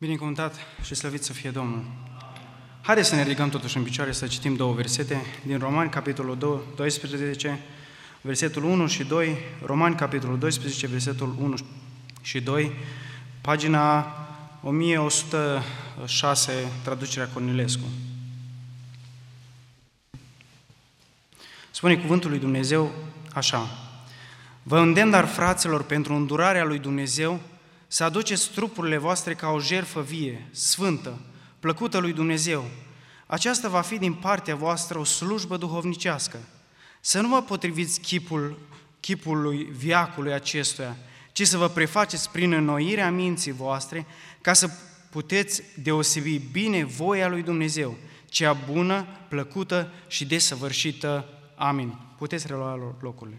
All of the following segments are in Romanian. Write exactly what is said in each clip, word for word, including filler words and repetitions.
Binecuvântat și slăvit să fie Domnul! Haideți să ne ridicăm totuși în picioare să citim două versete din Romani, capitolul doisprezece, versetul unu și doi, Romani, capitolul doisprezece, versetul unu și doi, pagina o mie o sută șase, traducerea Cornilescu. Spune cuvântul lui Dumnezeu așa: Vă îndemn, dar, fraților, pentru îndurarea lui Dumnezeu, să aduceți trupurile voastre ca o jertfă vie, sfântă, plăcută lui Dumnezeu. Aceasta va fi din partea voastră o slujbă duhovnicească. Să nu vă potriviți chipul, chipului veacului acestuia, ci să vă prefaceți prin înnoirea minții voastre, ca să puteți deosebi bine voia lui Dumnezeu, cea bună, plăcută și desăvârșită. Amin. Puteți relua locurile.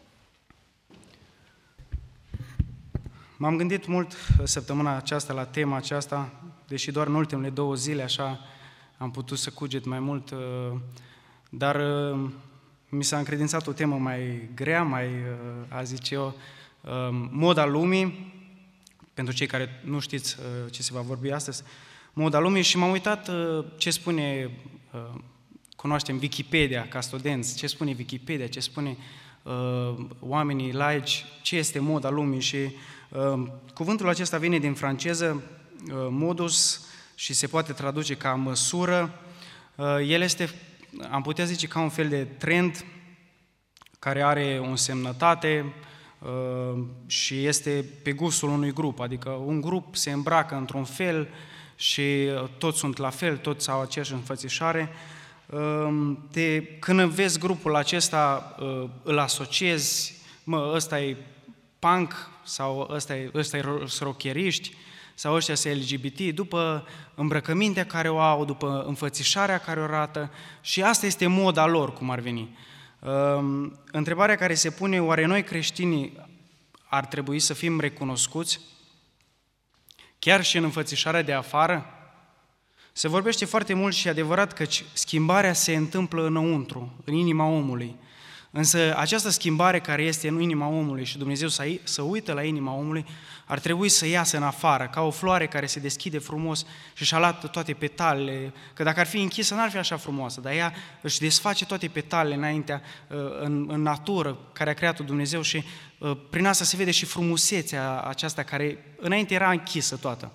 M-am gândit mult săptămâna aceasta la tema aceasta, deși doar în ultimele două zile așa am putut să cuget mai mult, dar mi s-a încredințat o temă mai grea, mai, a zice eu, moda lumii, pentru cei care nu știți ce se va vorbi astăzi, moda lumii, și m-am uitat ce spune, cunoaștem Wikipedia ca studenți, ce spune Wikipedia, ce spune oamenii laici, ce este moda lumii. Și uh, cuvântul acesta vine din franceză, uh, modus, și se poate traduce ca măsură. Uh, el este, am putea zice, ca un fel de trend care are o însemnătate uh, și este pe gustul unui grup, adică un grup se îmbracă într-un fel și toți sunt la fel, toți au aceeași înfățișare. De, când vezi grupul acesta, îl asociezi, mă, ăsta e punk, sau ăsta e, ăsta e rockeriști, sau ăștia sunt L G B T, după îmbrăcămintea care o au, după înfățișarea care o arată, și asta este moda lor, cum ar veni. Întrebarea care se pune: oare noi creștinii ar trebui să fim recunoscuți chiar și în înfățișarea de afară? Se vorbește foarte mult și adevărat că schimbarea se întâmplă înăuntru, în inima omului. Însă această schimbare care este în inima omului și Dumnezeu să, să uită la inima omului, ar trebui să iasă în afară, ca o floare care se deschide frumos și își alată toate petalele, că dacă ar fi închisă n-ar fi așa frumoasă, dar ea își desface toate petalele înaintea, în, în natură, care a creat-o Dumnezeu, și prin asta se vede și frumusețea aceasta care înainte era închisă toată.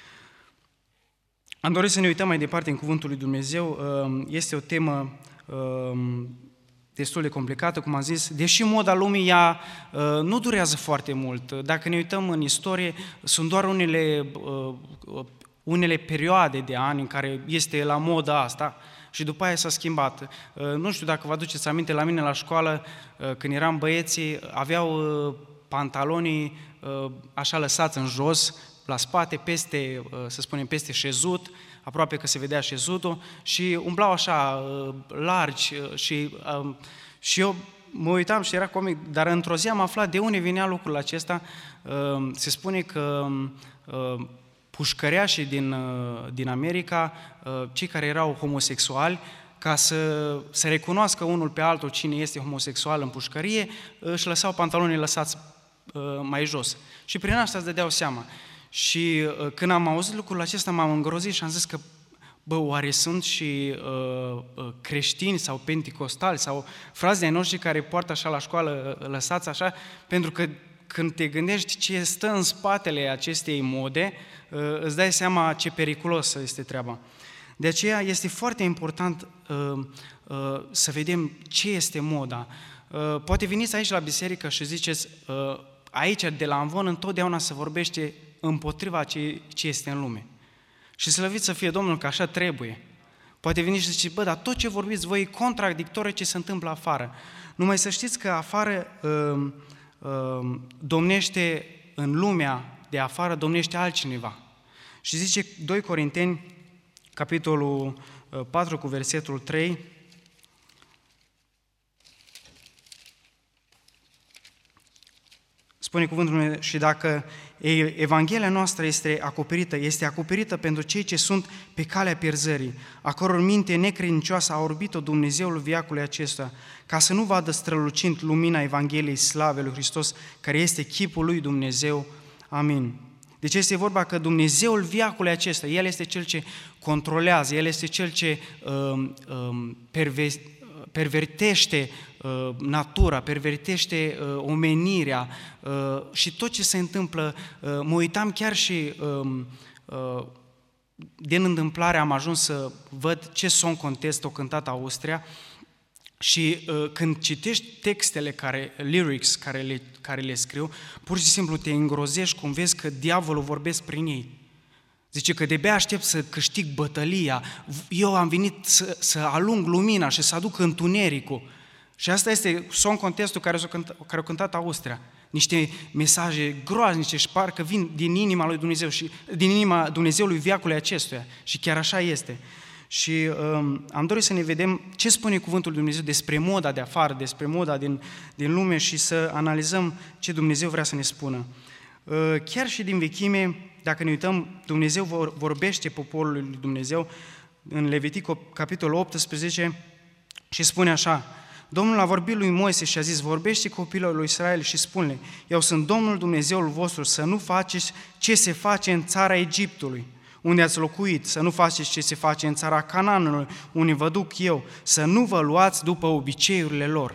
Am dorit să ne uităm mai departe în Cuvântul lui Dumnezeu. Este o temă destul de complicată, cum am zis, deși moda lumii ea nu durează foarte mult. Dacă ne uităm în istorie, sunt doar unele, unele perioade de ani în care este la moda asta și după aia s-a schimbat. Nu știu dacă vă aduceți aminte, la mine la școală, când eram băieții, aveau pantalonii așa lăsați în jos, la spate, peste, să spunem, peste șezut, aproape că se vedea șezutul, și umblau așa largi și, și eu mă uitam și era comic, dar într-o zi am aflat de unde venea lucrul acesta. Se spune că pușcăreașii din, din America, cei care erau homosexuali, ca să se recunoască unul pe altul cine este homosexual în pușcărie, își lăsau pantalonii lăsați mai jos. Și prin asta îți dădeau seama. Și uh, când am auzit lucrul acesta, m-am îngrozit și am zis că, bă, oare sunt și uh, uh, creștini sau penticostali sau frați de-ai noștri care poartă așa la școală, uh, lăsați așa? Pentru că când te gândești ce stă în spatele acestei mode, uh, îți dai seama ce periculos este treaba. De aceea este foarte important uh, uh, să vedem ce este moda. Uh, poate veniți aici la biserică și ziceți, uh, aici de la Amvon întotdeauna se vorbește împotriva ce, ce este în lume. Și slăvit să fie Domnul că așa trebuie. Poate veni și zice, bă, dar tot ce vorbiți voi e contradictoriu ce se întâmplă afară. Numai să știți că afară uh, uh, domnește, în lumea de afară domnește altcineva. Și zice doi Corinteni, capitolul patru cu versetul trei, spune cuvântul: și dacă Evanghelia noastră este acoperită, este acoperită pentru cei ce sunt pe calea pierzării, a căror minte necredincioasă a orbit-o Dumnezeul veacului acesta, ca să nu vadă strălucind lumina Evangheliei slavei lui Hristos, care este chipul lui Dumnezeu. Amin. Deci este vorba că Dumnezeul veacului acesta, El este Cel ce controlează, El este Cel ce um, um, perve, pervertește uh, natura, pervertește uh, omenirea uh, și tot ce se întâmplă. Uh, mă uitam chiar și um, uh, din întâmplare am ajuns să văd ce song contest o cântat Austria. Și uh, când citești textele, care, lyrics care le, care le scriu, pur și simplu te îngrozești cum vezi că diavolul vorbesc prin ei. Zice că de-abia aștept să câștig bătălia, eu am venit să, să alung lumina și să aduc întunericul. Și asta este song contestul care a cântat, care a cântat Austria. Niște mesaje groaznice și parcă vin din inima lui Dumnezeu și din inima Dumnezeului veacului acestuia. Și chiar așa este. Și um, am dorit să ne vedem ce spune Cuvântul lui Dumnezeu despre moda de afară, despre moda din, din lume și să analizăm ce Dumnezeu vrea să ne spună. Uh, chiar și din vechime, dacă ne uităm, Dumnezeu vor, vorbește poporului lui Dumnezeu în Levitic, capitolul optsprezece, și spune așa: Domnul a vorbit lui Moise și a zis: vorbește copilul lui Israel și spune-le: eu sunt Domnul Dumnezeul vostru, să nu faceți ce se face în țara Egiptului, unde ați locuit, să nu faceți ce se face în țara Canaanului, unde vă duc eu, să nu vă luați după obiceiurile lor.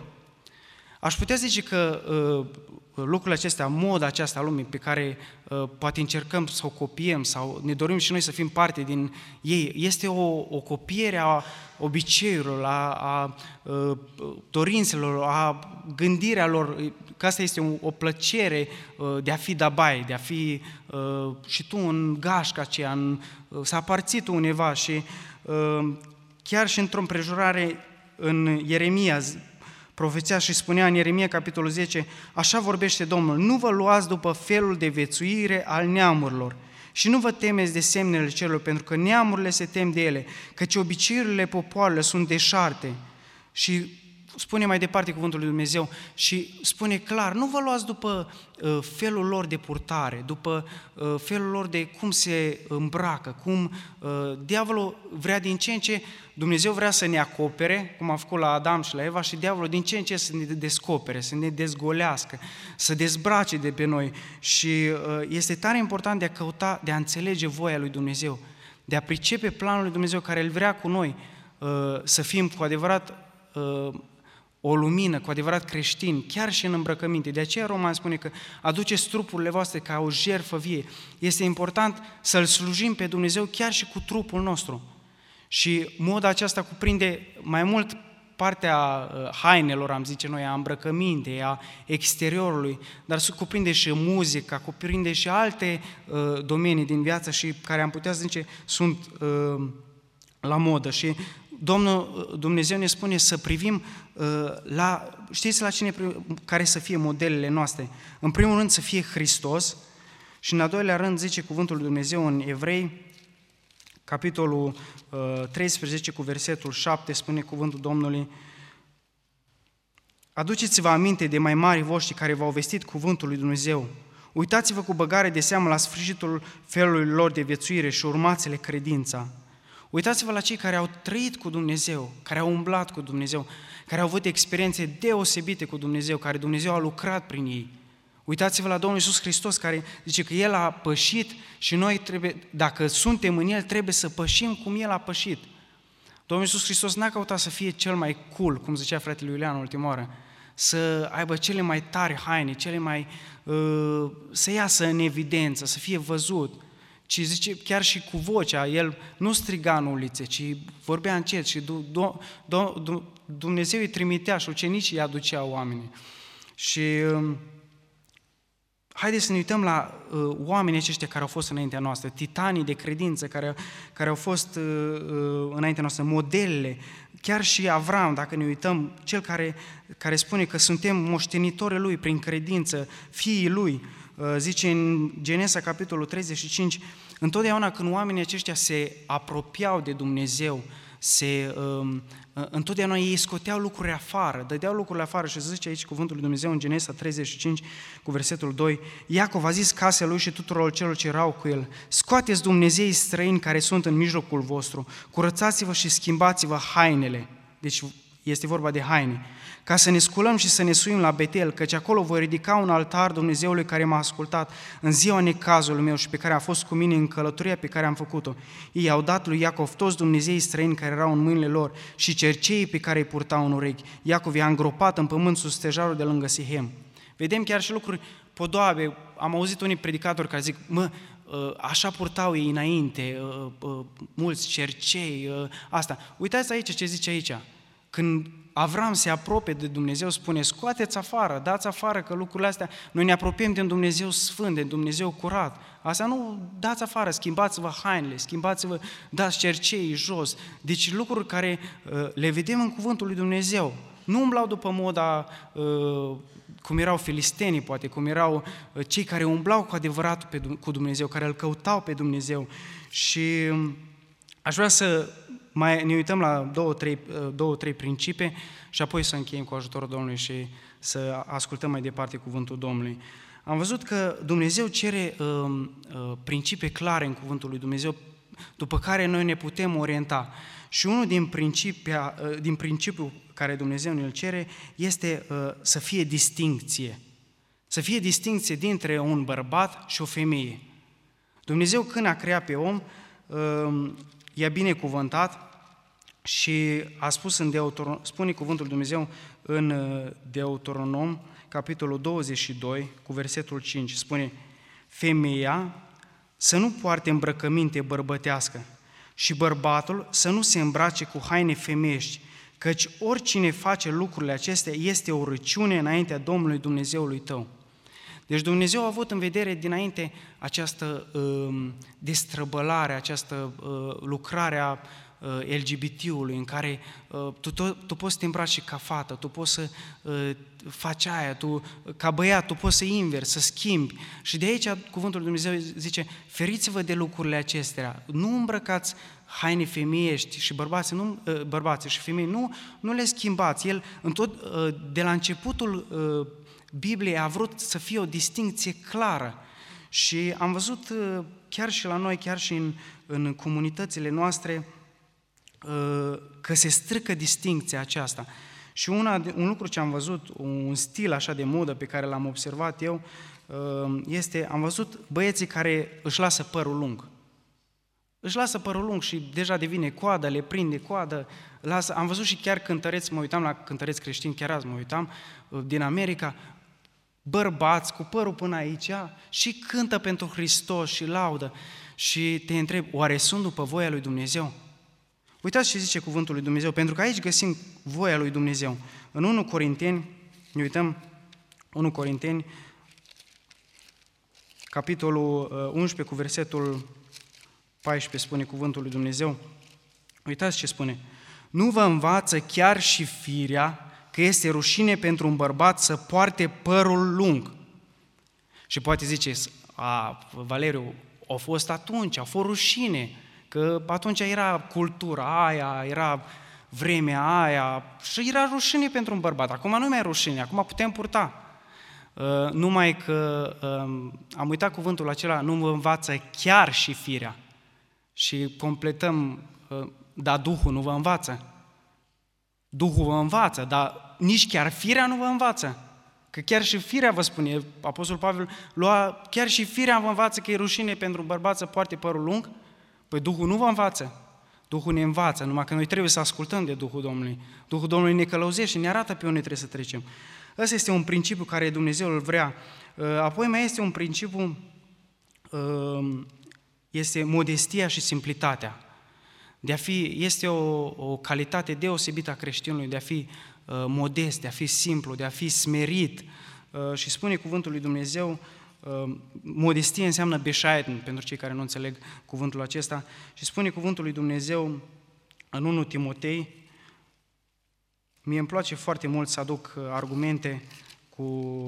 Aș putea zice că uh, lucrurile acestea, moda aceasta a lumii pe care uh, poate încercăm să o copiem sau ne dorim și noi să fim parte din ei, este o, o copiere a obiceiurilor, a, a uh, dorințelor, a gândirea lor, că asta este o, o plăcere uh, de a fi dabai, de a fi uh, și tu în gașca aceea, în, uh, să aparții tu undeva și uh, chiar și într-o împrejurare în Ieremia, profeția și spunea în Ieremia, capitolul zece, așa vorbește Domnul: nu vă luați după felul de viețuire al neamurilor și nu vă temeți de semnele celor, pentru că neamurile se tem de ele, căci obiceiurile popoarelor sunt deșarte. Și spune mai departe cuvântul lui Dumnezeu și spune clar: nu vă luați după uh, felul lor de purtare, după uh, felul lor de cum se îmbracă, cum uh, diavolul vrea din ce în ce, Dumnezeu vrea să ne acopere, cum a făcut la Adam și la Eva, și diavolul din ce în ce să ne descopere, să ne dezgolească, să dezbrace de pe noi. Și uh, este tare important de a căuta, de a înțelege voia lui Dumnezeu, de a pricepe planul lui Dumnezeu care îl vrea cu noi, uh, să fim cu adevărat uh, o lumină, cu adevărat creștini, chiar și în îmbrăcăminte. De aceea Roman spune că aduceți trupurile voastre ca o jertfă vie. Este important să-L slujim pe Dumnezeu chiar și cu trupul nostru. Și moda aceasta cuprinde mai mult partea hainelor, am zice noi, a îmbrăcămintei, a exteriorului, dar se cuprinde și muzica, cuprinde și alte uh, domenii din viață și care am putea zice sunt uh, la modă. Și Domnul Dumnezeu ne spune să privim uh, la, știți la cine, care să fie modelele noastre? În primul rând să fie Hristos și în al doilea rând zice cuvântul lui Dumnezeu în Evrei, capitolul uh, treisprezece cu versetul șapte, spune cuvântul Domnului: aduceți-vă aminte de mai mari voștri care v-au vestit cuvântul lui Dumnezeu. Uitați-vă cu băgare de seamă la sfârșitul felului lor de viețuire și urmați-le credința. Uitați-vă la cei care au trăit cu Dumnezeu, care au umblat cu Dumnezeu, care au avut experiențe deosebite cu Dumnezeu, care Dumnezeu a lucrat prin ei. Uitați-vă la Domnul Iisus Hristos, care zice că El a pășit și noi trebuie, dacă suntem în El, trebuie să pășim cum El a pășit. Domnul Iisus Hristos n-a căutat să fie cel mai cool, cum zicea fratele Iulian în ultima oară, să aibă cele mai tari haine, cele mai, uh, să iasă în evidență, să fie văzut. Ci zice, chiar și cu vocea, El nu striga în ulițe, ci vorbea încet și Dumnezeu îi trimitea și ucenicii îi aduceau oamenii. Și uh, haideți să ne uităm la uh, oamenii aceștia care au fost înaintea noastră, titanii de credință care, care au fost uh, uh, înaintea noastră, modelele, chiar și Avram, dacă ne uităm, cel care, care spune că suntem moștenitori Lui prin credință, fiii Lui, uh, zice în Genesa, capitolul treizeci și cinci, întotdeauna când oamenii aceștia se apropiau de Dumnezeu, se, uh, întotdeauna ei scoteau lucruri afară, dădeau lucrurile afară și zice aici cuvântul lui Dumnezeu în Genesa treizeci și cinci cu versetul doi, Iacov a zis casei lui și tuturor celor ce erau cu el: scoateți Dumnezeii străini care sunt în mijlocul vostru, curățați-vă și schimbați-vă hainele. Deci este vorba de haine, ca să ne sculăm și să ne suim la Betel, căci acolo voi ridica un altar Dumnezeului care m-a ascultat în ziua necazului meu și pe care a fost cu mine în călătoria pe care am făcut-o. Ei au dat lui Iacov toți dumnezeii străini care erau în mâinile lor și cerceii pe care îi purtau în urechi. Iacov i-a îngropat în pământ sus stejarul de lângă Sihem. Vedem chiar și lucruri podoabe. Am auzit unii predicatori care zic, mă, așa purtau ei înainte, mulți cercei, asta. Uitați aici ce zice aici. Când Avram se apropie de Dumnezeu, spune, scoateți afară, dați afară, că lucrurile astea, noi ne apropiem de un Dumnezeu sfânt, de un Dumnezeu curat. Asta nu, dați afară, schimbați-vă hainele, schimbați-vă, dați cerceii jos. Deci lucruri care le vedem în cuvântul lui Dumnezeu. Nu umblau după moda cum erau filistenii, poate, cum erau cei care umblau cu adevărat pe, cu Dumnezeu, care îl căutau pe Dumnezeu. Și aș vrea să mai ne uităm la două, trei, două, trei principii și apoi să încheiem cu ajutorul Domnului și să ascultăm mai departe cuvântul Domnului. Am văzut că Dumnezeu cere uh, uh, principii clare în cuvântul lui Dumnezeu, după care noi ne putem orienta. Și unul din, principia, uh, din principiul care Dumnezeu ne-l cere este uh, să fie distincție. Să fie distincție dintre un bărbat și o femeie. Dumnezeu, când a creat pe om, uh, i-a binecuvântat și a spus în Deuteronom, spune cuvântul Dumnezeu în Deuteronom, capitolul douăzeci și doi, cu versetul cinci, spune: femeia să nu poarte îmbrăcăminte bărbătească și bărbatul să nu se îmbrace cu haine femeiești, căci oricine face lucrurile acestea este o râciune înaintea Domnului Dumnezeului tău. Deci Dumnezeu a avut în vedere dinainte această uh, destrăbălare, această uh, lucrare a uh, L G B T-ului, în care uh, tu, tu poți să te îmbraci ca fată, tu poți să uh, faci aia, tu, ca băiat, tu poți să invers, să schimbi. Și de aici cuvântul lui Dumnezeu zice, feriți-vă de lucrurile acestea, nu îmbrăcați haine femeiești și bărbații, nu, uh, bărbații și femei, nu, nu le schimbați. El, în tot, uh, de la începutul uh, Biblia a vrut să fie o distincție clară și am văzut chiar și la noi, chiar și în, în comunitățile noastre, că se strică distincția aceasta. Și una, un lucru ce am văzut, un stil așa de modă pe care l-am observat eu, este, am văzut băieții care își lasă părul lung. Își lasă părul lung și deja devine coadă, le prinde coadă. Lasă. Am văzut și chiar cântăreți, mă uitam la cântăreți creștini, chiar azi mă uitam, din America, bărbați cu părul până aici și cântă pentru Hristos și laudă. Și te întreb, oare sunt după voia lui Dumnezeu? Uitați ce zice cuvântul lui Dumnezeu, pentru că aici găsim voia lui Dumnezeu. În unu Corinteni, ne uităm, unu Corinteni, capitolul unsprezece cu versetul paisprezece spune cuvântul lui Dumnezeu. Uitați ce spune. Nu vă învață chiar și firea că este rușine pentru un bărbat să poarte părul lung. Și poate ziceți, a, Valeriu, a fost atunci, a fost rușine, că atunci era cultura aia, era vremea aia și era rușine pentru un bărbat. Acum nu mai e rușine, acum putem purta. Uh, numai că uh, am uitat cuvântul acela, nu vă învață chiar și firea. Și completăm, uh, dar Duhul nu vă învață. Duhul vă învață, dar nici chiar firea nu vă învață. Că chiar și firea vă spune, Apostolul Pavel lua, chiar și firea vă învață că e rușine pentru un bărbat să poarte părul lung. Păi Duhul nu vă învață. Duhul ne învață, numai că noi trebuie să ascultăm de Duhul Domnului. Duhul Domnului ne călăuzește și ne arată pe unde trebuie să trecem. Ăsta este un principiu care Dumnezeu îl vrea. Apoi mai este un principiu, este modestia și simplitatea. De a fi, este o, o calitate deosebită a creștinului, de a fi uh, modest, de a fi simplu, de a fi smerit. Uh, și spune cuvântul lui Dumnezeu, uh, modestie înseamnă beșaeten, pentru cei care nu înțeleg cuvântul acesta, și spune cuvântul lui Dumnezeu în unu Timotei, mie îmi place foarte mult să aduc argumente cu,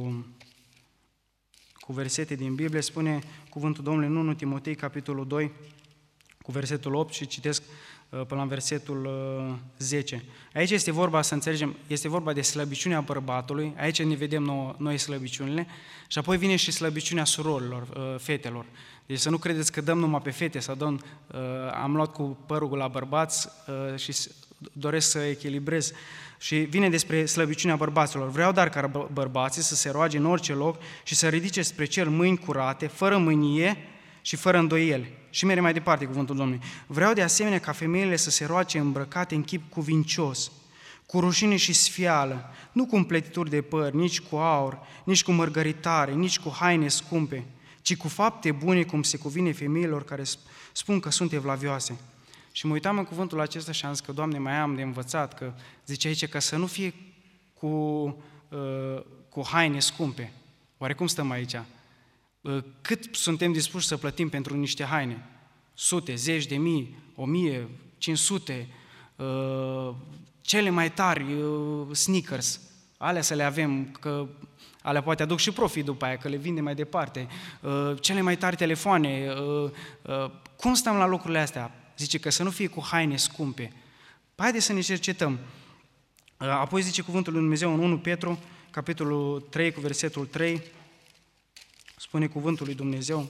cu versete din Biblie, spune cuvântul Domnului în unu Timotei, capitolul doi, cu versetul opt și citesc până la versetul zece. Aici este vorba, să înțelegem, este vorba de slăbiciunea bărbatului, aici ne vedem noi, noi slăbiciunile și apoi vine și slăbiciunea surorilor, fetelor. Deci să nu credeți că dăm numai pe fete sau dăm, am luat cu părul la bărbați și doresc să echilibrez. Și vine despre slăbiciunea bărbaților. Vreau dar ca bărbații să se roage în orice loc și să ridice spre cer mâini curate, fără mânie și fără îndoieli. Și merge mai departe cuvântul Domnului. Vreau de asemenea ca femeile să se roage îmbrăcate în chip cuvincios, cu rușine și sfială, nu cu împletituri de păr, nici cu aur, nici cu mărgăritare, nici cu haine scumpe, ci cu fapte bune, cum se cuvine femeilor care spun că sunt evlavioase. Și mă uitam în cuvântul acesta și am zis că, Doamne, mai am de învățat, că zice aici că să nu fie cu, uh, cu haine scumpe. Oare cum stăm aici? Uh, cât suntem dispuși să plătim pentru niște haine? Sute, zeci de mii, o mie, cinci sute, uh, cele mai tari uh, sneakers, alea să le avem, că alea poate aduc și profit după aia, că le vinde mai departe, uh, cele mai tari telefoane. Uh, uh, cum stăm la lucrurile astea? Zice că să nu fie cu haine scumpe. Haideți să ne cercetăm. Apoi zice cuvântul lui Dumnezeu în unu Petru, capitolul trei, cu versetul trei, spune cuvântul lui Dumnezeu,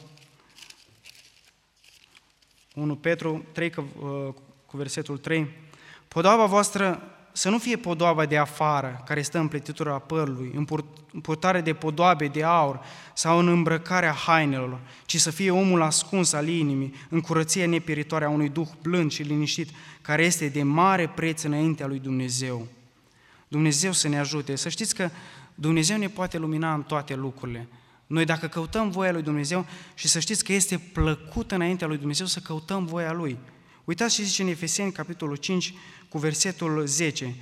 unu Petru trei, cu versetul trei, podoaba voastră să nu fie podoaba de afară, care stă în pletitura părului, în purtare de podoabe de aur sau în îmbrăcarea hainelor, ci să fie omul ascuns al inimii, în curăție nepieritoare a unui duh blând și liniștit, care este de mare preț înaintea lui Dumnezeu. Dumnezeu să ne ajute. Să știți că Dumnezeu ne poate lumina în toate lucrurile. Noi dacă căutăm voia lui Dumnezeu, și să știți că este plăcut înaintea lui Dumnezeu să căutăm voia Lui. Uitați ce zice în Efeseni, capitolul cinci, cu versetul zece.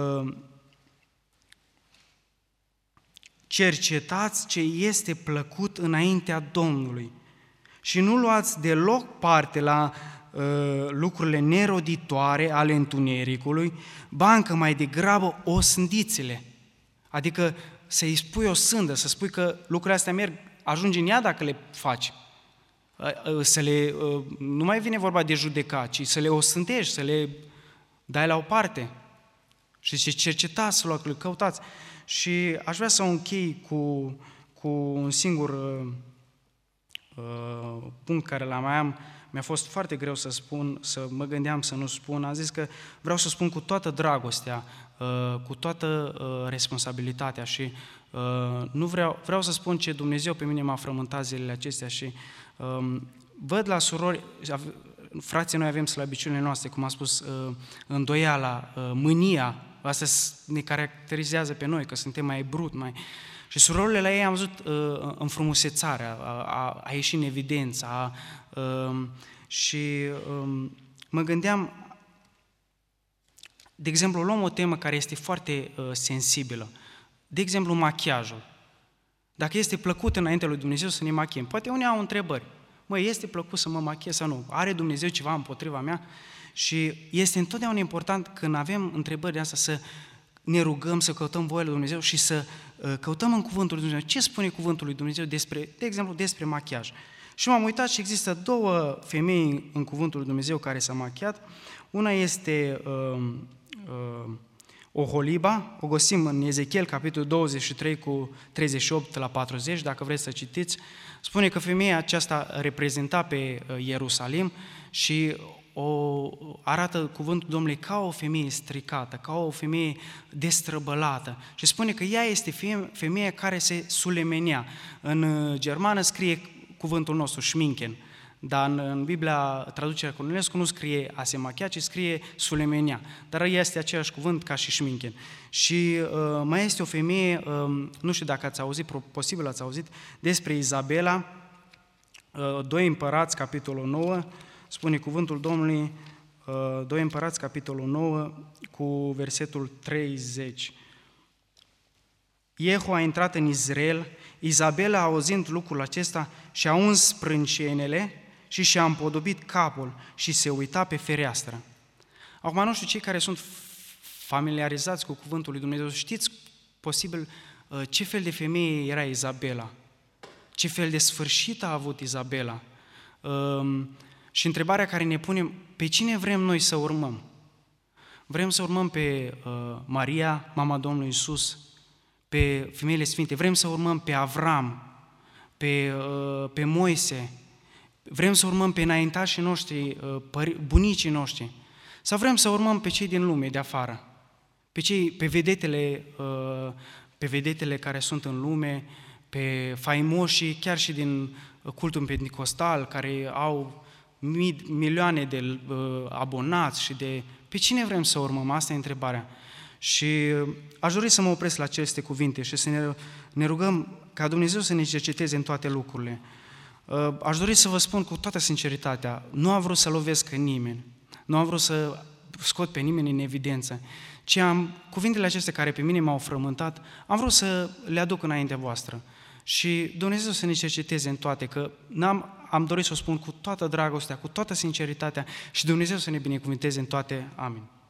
Cercetați ce este plăcut înaintea Domnului și nu luați deloc parte la uh, lucrurile neroditoare ale întunericului, ba încă mai degrabă osândiți-le. Adică să-i spui o sândă, să spui că lucrurile astea merg, ajungi în ea dacă le faci. Să le, nu mai vine vorba de judecat, ci să le osândești, să le dai la o parte. Și să cercetați lucrurile, căutați. Și aș vrea să o închei cu, cu un singur uh, punct care la mai am. Mi-a fost foarte greu să spun, să mă gândeam să nu spun. Am zis că vreau să spun cu toată dragostea, uh, cu toată uh, responsabilitatea și uh, nu vreau, vreau să spun ce Dumnezeu pe mine m-a frământat zilele acestea și uh, văd la surori, frații, noi avem slăbiciunile noastre, cum am spus, uh, îndoiala, uh, mânia, asta ne caracterizează pe noi, că suntem mai brut, mai... Și surorile la ei am văzut uh, înfrumusețarea, a, a, a ieșit în evidență, a, uh, și uh, mă gândeam, de exemplu, luăm o temă care este foarte uh, sensibilă, de exemplu, machiajul. Dacă este plăcut înaintea lui Dumnezeu să ne machiem, poate unii au întrebări, măi, este plăcut să mă machiez sau nu? Are Dumnezeu ceva împotriva mea? Și este întotdeauna important când avem întrebări de astea să ne rugăm, să căutăm voia lui Dumnezeu și să uh, căutăm în cuvântul lui Dumnezeu. Ce spune cuvântul lui Dumnezeu despre, de exemplu, despre machiaj? Și m-am uitat și există două femei în cuvântul lui Dumnezeu care s-au machiat. Una este uh, uh, Oholiba, o găsim în Ezechiel, capitolul douăzeci și trei, cu treizeci și opt la patruzeci, dacă vreți să citiți. Spune că femeia aceasta reprezenta pe Ierusalim și o arată cuvântul Domnului ca o femeie stricată, ca o femeie destrăbălată. Și spune că ea este femeia care se sulemenea. În germană scrie cuvântul nostru, schminken, dar în, în Biblia, traducerea Cornilescu, nu scrie a se machia, ci scrie sulemenea. Dar este același cuvânt ca și schminken. Și uh, mai este o femeie, uh, nu știu dacă ați auzit, posibil ați auzit, despre Izabela, uh, doi Împărați, capitolul nouă, spune cuvântul Domnului, doi Împărați, capitolul nouă, cu versetul treizeci. Iehu a intrat în Israel, Izabela, auzind lucrul acesta, și-a uns sprâncenele și și-a împodobit capul și se uita pe fereastră. Acum, nu știu, cei care sunt familiarizați cu cuvântul lui Dumnezeu, știți posibil ce fel de femeie era Izabela, ce fel de sfârșit a avut Izabela. Și întrebarea care ne punem, pe cine vrem noi să urmăm? Vrem să urmăm pe uh, Maria, mama Domnului Iisus, pe femeile sfinte, vrem să urmăm pe Avram, pe, uh, pe Moise, vrem să urmăm pe înaintașii noștri, uh, bunicii noștri, Sau vrem să urmăm pe cei din lume, de afară? Pe, cei, pe, vedetele, pe vedetele care sunt în lume, pe faimoșii, chiar și din cultul penticostal, care au mii, milioane de abonați și de... Pe cine vrem să urmăm? Asta e întrebarea. Și aș dori să mă opresc la aceste cuvinte și să ne, ne rugăm ca Dumnezeu să ne cerceteze în toate lucrurile. Aș dori să vă spun cu toată sinceritatea, nu am vrut să lovesc nimeni, nu am vrut să scot pe nimeni în evidență, ci am, cuvintele acestea care pe mine m-au frământat, am vrut să le aduc înaintea voastră. Și Dumnezeu să ne cerceteze în toate, că n-am, am dorit să o spun cu toată dragostea, cu toată sinceritatea și Dumnezeu să ne binecuvânteze în toate. Amin.